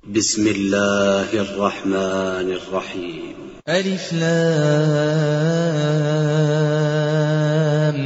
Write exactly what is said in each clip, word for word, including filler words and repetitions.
بسم الله الرحمن الرحيم. ألف لام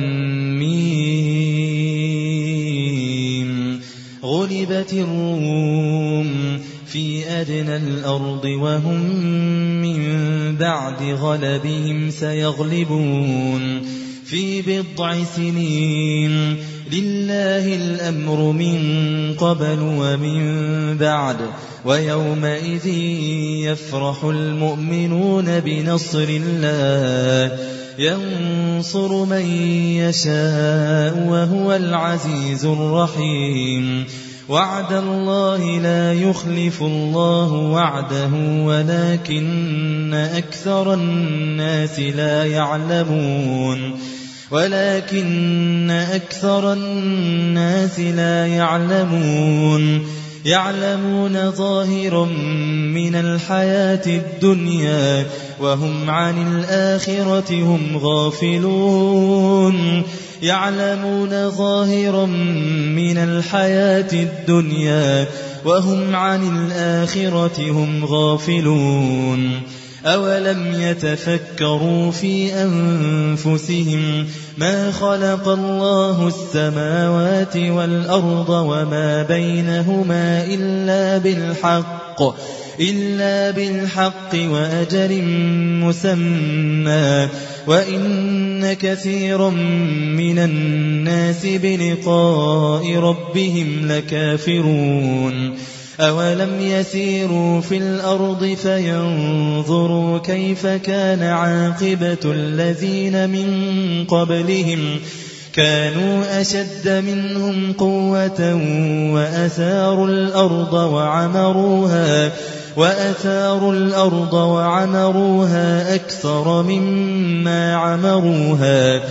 ميم. غلبت الروم في أدنى الأرض وهم من بعد غلبهم سيغلبون في بضع سنين. لله الأمر من قبل ومن بعد ويومئذ يفرح المؤمنون بنصر الله ينصر من يشاء وهو العزيز الرحيم. وعد الله لا يخلف الله وعده ولكن أكثر الناس لا يعلمون ولكن أكثر الناس لا يعلمون يعلمون ظاهرا من الحياة الدنيا وهم عن الآخرة هم غافلون. يعلمون ظاهرا من الحياة الدنيا وهم عن الآخرة هم غافلون. أولم يتفكروا في أنفسهم ما خلق الله السماوات والأرض وما بينهما إلا بالحق إلا بالحق وأجل مسمى وإن كثيرا من الناس بلقاء ربهم لكافرون. أولم يسيروا في الأرض فينظروا كيف كان عاقبة الذين من قبلهم كانوا أشد منهم قوة وأثاروا الأرض وعمروها وأثاروا الأرض وعمروها أكثر مما عمروها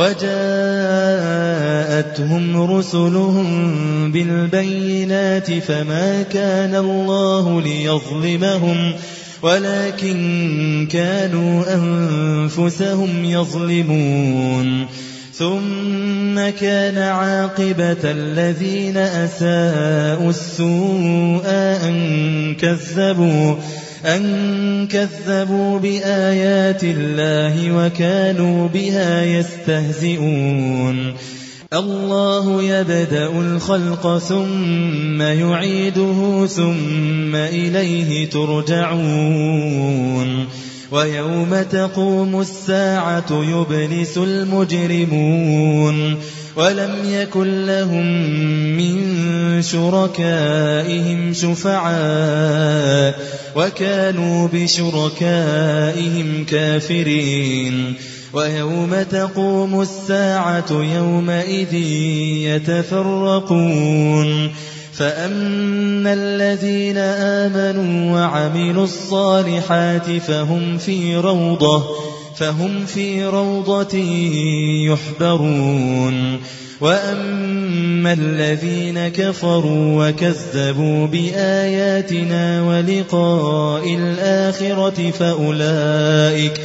وجاءتهم رسلهم بالبينات فما كان الله ليظلمهم ولكن كانوا أنفسهم يظلمون. ثم كان عاقبة الذين أساءوا السوء أن كذبوا أن كذبوا بآيات الله وكانوا بها يستهزئون. الله يبدأ الخلق ثم يعيده ثم إليه ترجعون. ويوم تقوم الساعة يبلس المجرمون ولم يكن لهم من شركائهم شفعاء وكانوا بشركائهم كافرين. ويوم تقوم الساعة يومئذ يتفرقون فأما الذين آمنوا وعملوا الصالحات فهم في روضة فهم في روضة يحبرون. وأما الذين كفروا وكذبوا بآياتنا ولقاء الآخرة فأولئك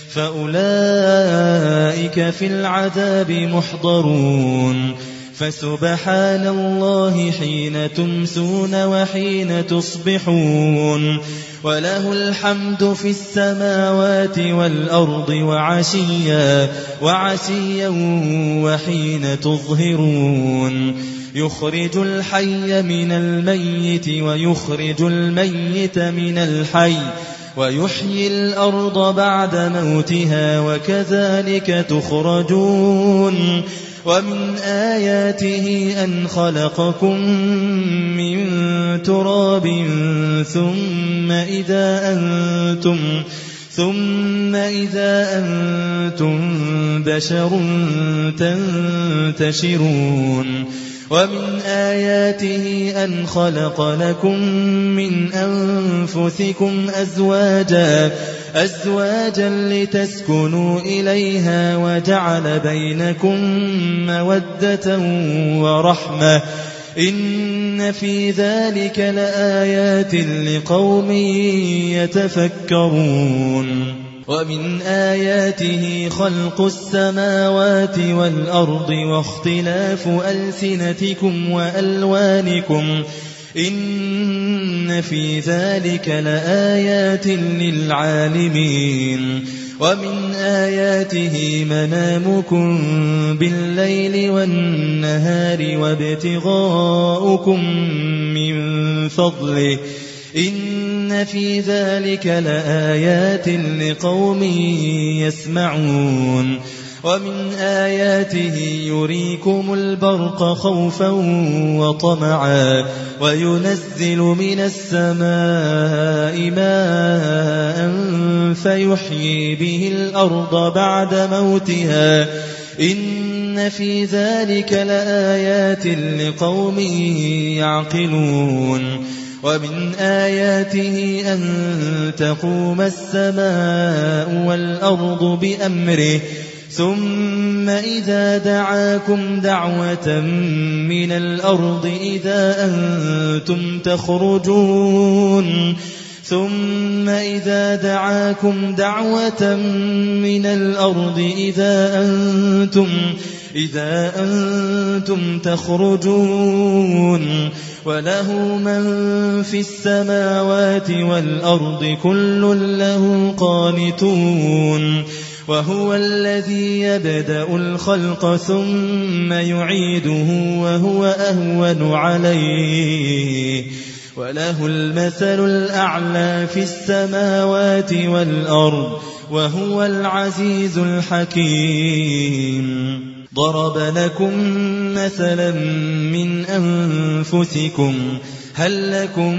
فأولئك في العذاب محضرون. فسبحان الله حين تمسون وحين تصبحون وله الحمد في السماوات والأرض وعشيا وعشيا وحين تظهرون. يخرج الحي من الميت ويخرج الميت من الحي ويحيي الأرض بعد موتها وكذلك تخرجون. ومن آياته أن خلقكم من تراب ثم إذا أنتم ثم إذا أنتم بشر تنتشرون. ومن آياته أن خلق لكم من أنفسكم أزواجا أزواجا لتسكنوا إليها وجعل بينكم مودة ورحمة إن في ذلك لآيات لقوم يتفكرون. ومن آياته خلق السماوات والأرض واختلاف ألسنتكم وألوانكم إن في ذلك لآيات للعالمين ومن آياته منامكم بالليل والنهار وابتغاؤكم من فضله إن في ذلك لآيات لقوم يسمعون ومن آياته يريكم البرق خوفا وطمعا وينزل من السماء ماء فيحيي به الأرض بعد موتها إن في ذلك لآيات لقوم يعقلون ومن آياته أن تقوم السماء والأرض بأمره ثم إذا دعاكم دعوة من الأرض إذا أنتم تخرجون ثم إذا دعاكم دعوة من الأرض إذا أنتم إذا أنتم تخرجون وله من في السماوات والأرض كل له قانتون وهو الذي يبدأ الخلق ثم يعيده وهو أهون عليه وله المثل الأعلى في السماوات والأرض وهو العزيز الحكيم ضرب لكم مثلا من أنفسكم هل لكم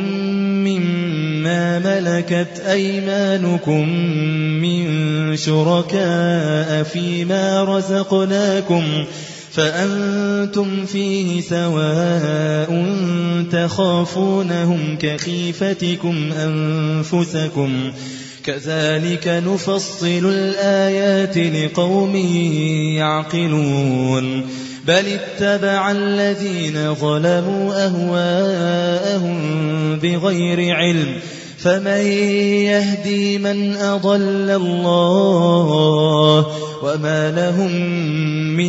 مما ملكت أيمانكم من شركاء فيما رزقناكم فأنتم فيه سواء تخافونهم كخيفتكم أنفسكم كذلك نفصل الآيات لقوم يعقلون بل اتبع الذين ظلموا أهواءهم بغير علم فمن يهدي من أضل الله وما لهم من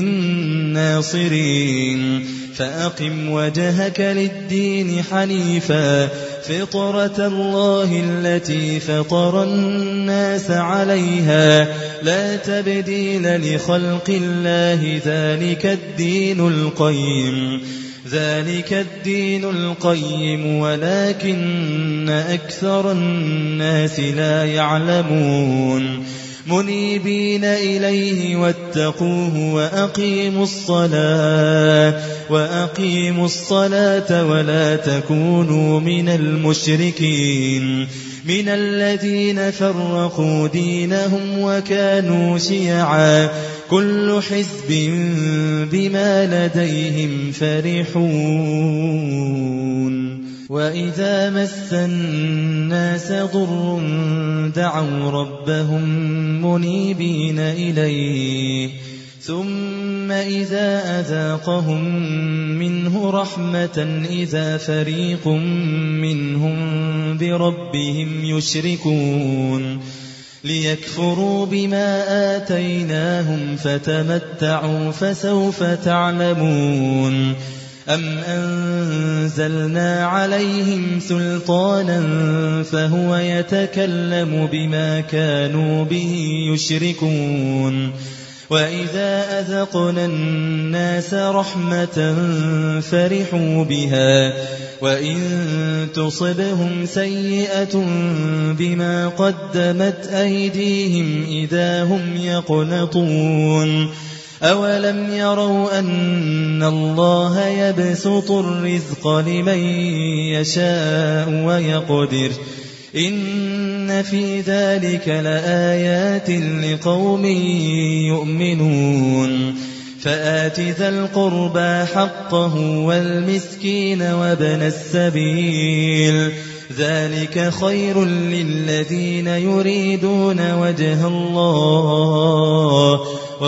ناصرين فأقم وجهك للدين حنيفا فطرة الله التي فطر الناس عليها لا تبديل لخلق الله ذلك الدين القيم ذلك الدين القيم ولكن أكثر الناس لا يعلمون منيبين إليه واتقوه وأقيموا الصلاة وأقيموا الصلاة ولا تكونوا من المشركين من الذين فرقوا دينهم وكانوا شيعا كل حزب بما لديهم فرحون وإذا مس الناس ضر دعوا ربهم منيبين إليه ثم إذا أذاقهم منه رحمة إذا فريق منهم بربهم يشركون ليكفروا بما آتيناهم فتمتعوا فسوف تعلمون أم أنزلنا عليهم سلطانا فهو يتكلم بما كانوا به يشركون وإذا أذقنا الناس رحمة فرحوا بها وإن تصبهم سيئة بما قدمت أيديهم إذا هم يقنطون أولم يروا أن الله يبسط الرزق لمن يشاء ويقدر إن في ذلك لآيات لقوم يؤمنون فآت ذا القربى حقه والمسكين وابن السبيل ذلك خير للذين يريدون وجه الله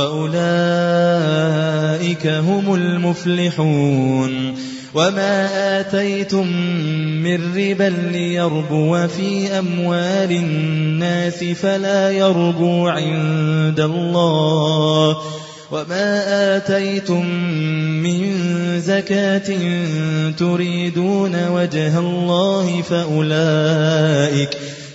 وأولئك هم المفلحون وما آتيتم من ربا ليربو في أموال الناس فلا يربو عند الله وما آتيتم من زكاة تريدون وجه الله فأولئك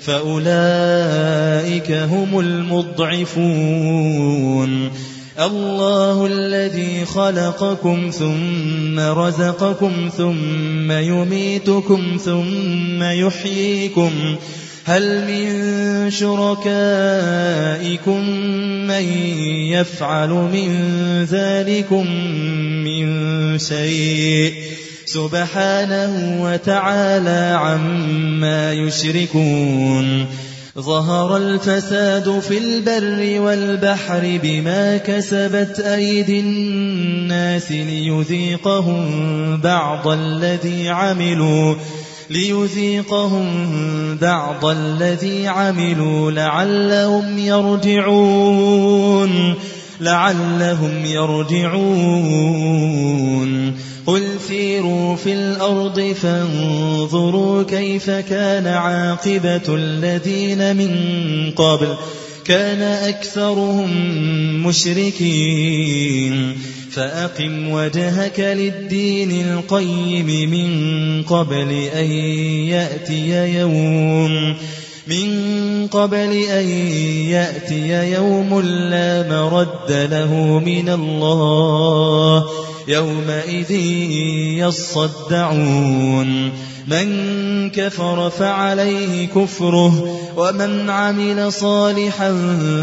فأولئك هم المضعفون. الله الذي خلقكم ثم رزقكم ثم يميتكم ثم يحييكم هل من شركائكم من يفعل من ذلكم من شيء سبحانه وتعالى عما يشركون. ظهر الفساد في البر والبحر بما كسبت أيدي الناس ليذيقهم بعض الذي عملوا ليذيقهم بعض الذي عملوا لعلهم يرجعون لعلهم يرجعون. قل سيروا في الأرض فانظروا كيف كان عاقبة الذين من قبل كان أكثرهم مشركين. فأقم وجهك للدين القيم من قبل أن يأتي يوم من قبل أن يأتي يوم لا مرد له من الله يومئذ يصدعون. من كفر فعليه كفره ومن عمل صالحا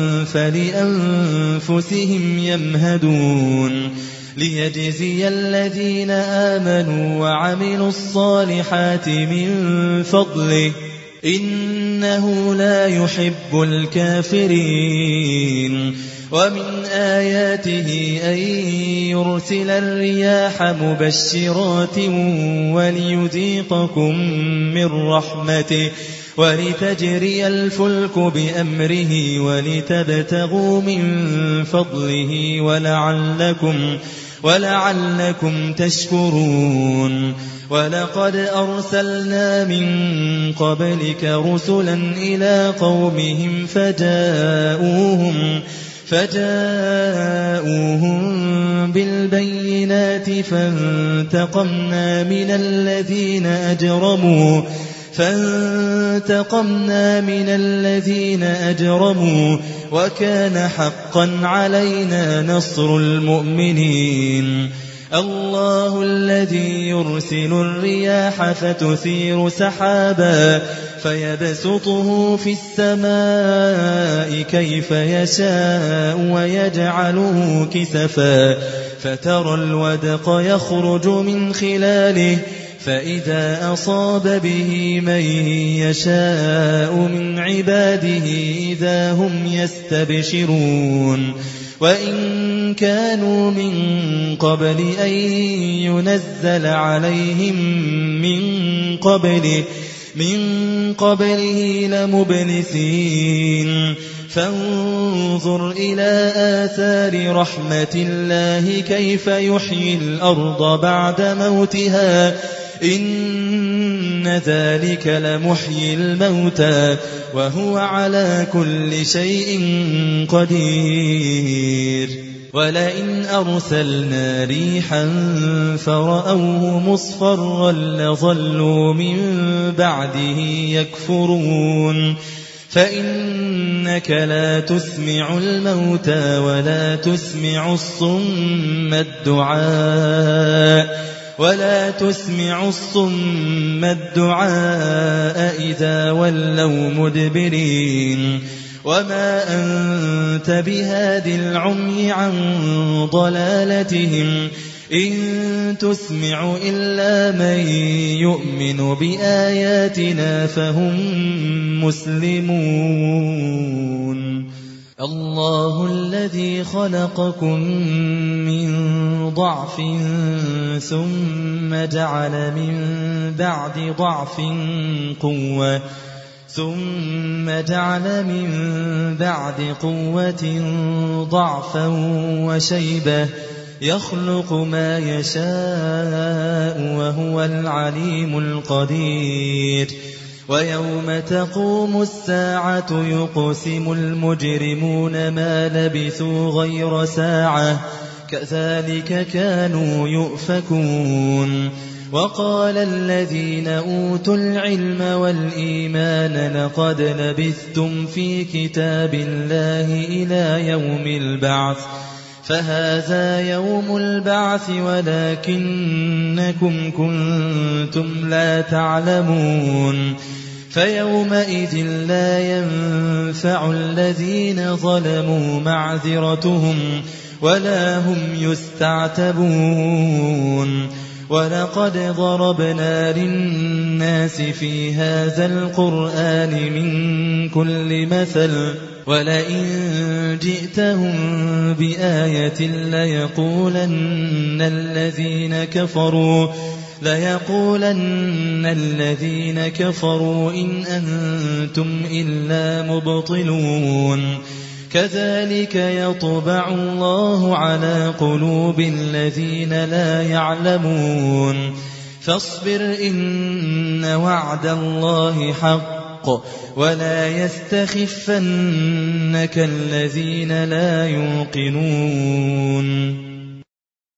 فلأنفسهم يمهدون. ليجزي الذين آمنوا وعملوا الصالحات من فضله إنه لا يحب الكافرين. ومن آياته أن يرسل الرياح مبشرات وليذيقكم من رحمته ولتجري الفلك بأمره ولتبتغوا من فضله ولعلكم ولعلكم تشكرون. ولقد أرسلنا من قبلك رسلا إلى قومهم فجاءوهم فجاءوهم بالبينات فانتقمنا من الذين أجرموا فانتقمنا من الذين أجرموا وكان حقا علينا نصر المؤمنين. الله الذي يرسل الرياح فتثير سحابا فيبسطه في السماء كيف يشاء ويجعله كسفا فترى الودق يخرج من خلاله فإذا أصاب به من يشاء من عباده إذا هم يستبشرون. وإن كانوا من قبل أن ينزل عليهم من قبله من قبله لمبلسين. فانظر إلى آثار رحمة الله كيف يحيي الأرض بعد موتها إن ذلك لمحيي الموتى وهو على كل شيء قدير. ولئن أرسلنا ريحا فرأوه مصفرا لظلوا من بعده يكفرون. فإنك لا تسمع الموتى ولا تسمع الصم الدعاء ولا تسمع الصم الدعاء إذا ولوا مدبرين. وما أنت بهاد العمي عن ضلالتهم إن تسمع إلا من يؤمن بآياتنا فهم مسلمون. الله الذي خلقكم من ضعف ثم جعل من بعد ضعف قوة ثم جعل من بعد قوة ضعفا وشيبة يخلق ما يشاء وهو العليم القدير. ويوم تقوم الساعة يقسم المجرمون ما لبثوا غير ساعة كذلك كانوا يؤفكون وقال الذين أوتوا العلم والإيمان لقد لبثتم في كتاب الله إلى يوم البعث فهذا يوم البعث ولكنكم كنتم لا تعلمون فيومئذ لا ينفع الذين ظلموا معذرتهم ولا هم يستعتبون ولقد ضربنا للناس في هذا القرآن من كل مثل ولئن جئتهم بآية ليقولن الذين كفروا ليقولن الذين كفروا إن أنتم إلا مبطلون كذلك يطبع الله على قلوب الذين لا يعلمون فاصبر إن وعد الله حق ولا يستخفنك الذين لا يوقنون